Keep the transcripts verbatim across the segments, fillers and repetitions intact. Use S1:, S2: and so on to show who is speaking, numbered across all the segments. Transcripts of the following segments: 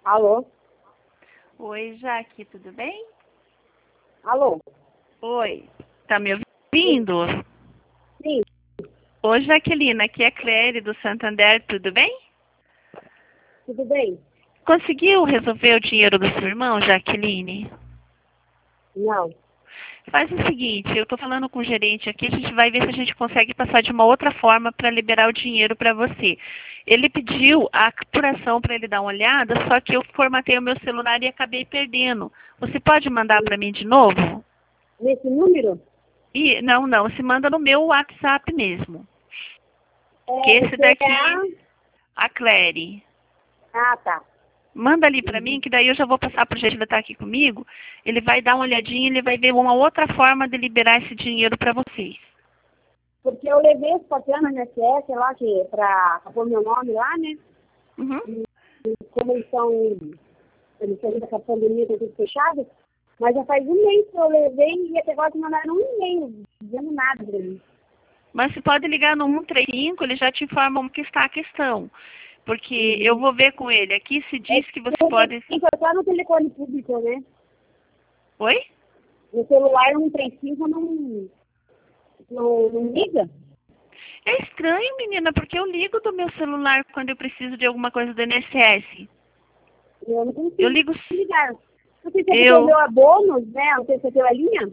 S1: Alô?
S2: Oi, Jaque, tudo bem?
S1: Alô?
S2: Oi, tá me ouvindo?
S1: Sim,
S2: Oi, Jaqueline, aqui é Cléry do Santander, tudo bem?
S1: tudo bem?
S2: Conseguiu resolver o dinheiro do seu irmão, Jaqueline?
S1: Não.
S2: Faz o seguinte, eu tô falando com o gerente aqui, a gente vai ver se a gente consegue passar de uma outra forma para liberar o dinheiro para você. Ele pediu a apuração para ele dar uma olhada, só que eu formatei o meu celular e acabei perdendo. Você pode mandar para mim de novo?
S1: Nesse número?
S2: E, não, não, se manda no meu WhatsApp mesmo.
S1: É,
S2: Que esse
S1: você
S2: daqui,
S1: é
S2: a Cléry.
S1: a... Ah, tá.
S2: Manda ali pra mim, que daí eu já vou passar pro jeito de estar aqui comigo. Ele vai dar uma olhadinha, ele vai ver uma outra forma de liberar esse dinheiro pra vocês.
S1: Porque eu levei esse papel no I N S S lá, que, pra, pra pôr meu nome lá, né?
S2: Uhum.
S1: E como eles estão, eles estão com a pandemia, tá tudo fechado, mas já faz um mês que eu levei e até agora não mandaram um e-mail dizendo nada pra mim.
S2: Mas você pode ligar no um três cinco, ele já te informa como que está a questão. Porque
S1: Uhum.
S2: eu vou ver com ele. Aqui se diz que você
S1: Eu
S2: pode...
S1: tenho que botar no telefone público, né?
S2: Oi?
S1: No celular um três cinco não, não, não liga.
S2: É estranho, menina, porque eu ligo do meu celular quando eu preciso de alguma coisa do I N S S.
S1: Eu não consigo
S2: Eu ligo...
S1: ligar. Não sei se você
S2: Eu...
S1: perdeu a bônus, né? Não sei se você perdeu a linha.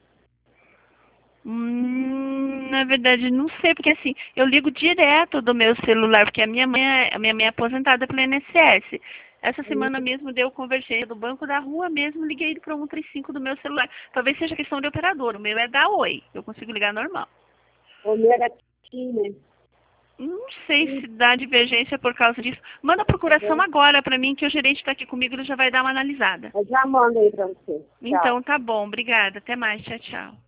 S2: Hum, na verdade, não sei, porque assim, eu ligo direto do meu celular, porque a minha mãe é, a minha mãe é aposentada pelo I N S S. Essa semana mesmo deu conversei do banco da rua mesmo, liguei para o um três cinco do meu celular. Talvez seja questão de operador, o meu é da Oi, eu consigo ligar normal.
S1: O meu era aqui, né?
S2: Não sei se dá divergência por causa disso. Manda a procuração agora para mim, que o gerente está aqui comigo, ele já vai dar uma analisada.
S1: Eu já mando aí pra você. Tchau.
S2: Então tá bom, obrigada. Até mais, tchau, tchau.